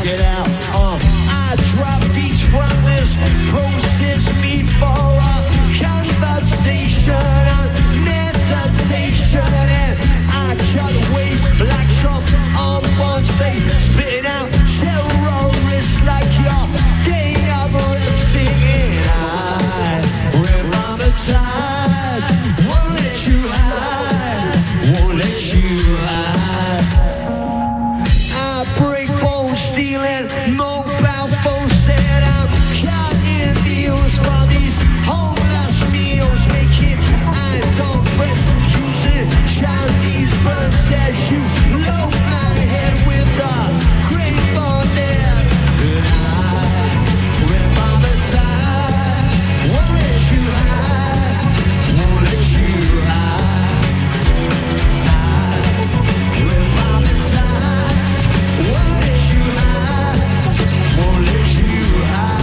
it out. I drop beats from this process me for a conversation and meditation, and I cut waste like sauce on one stage, spitting out terrorists like your day of singing. I ran from the tide, won't let you hide, won't let you hide. I break bones, stealing mobile phones, and I'm cutting deals for these homeless meals, making I don't press, using Chinese birds as you blow my head with the great bonnet. And I ran from the tide, won't let you hide, won't let you hide. I ran from the tide, won't let you hide, won't let you hide.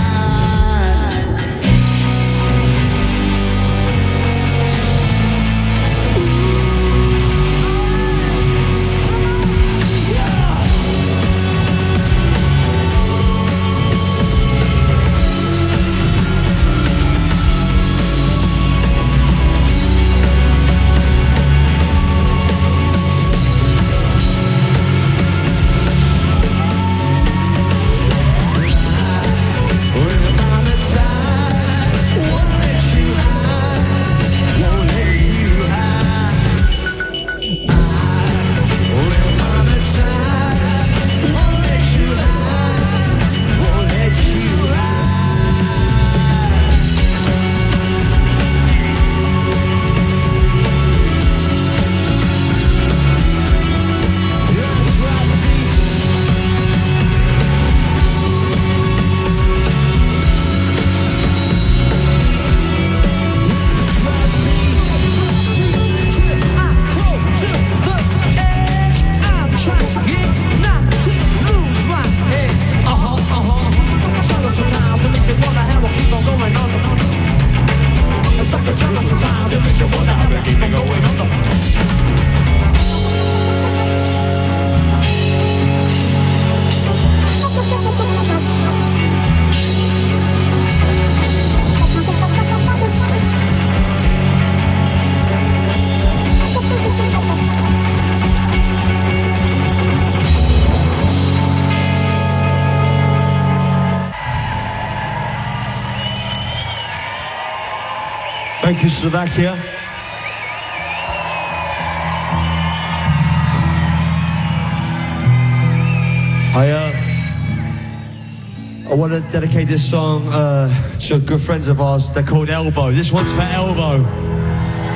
Thank you, Slovakia. I want to dedicate this song to good friends of ours. They're called Elbow. This one's for Elbow.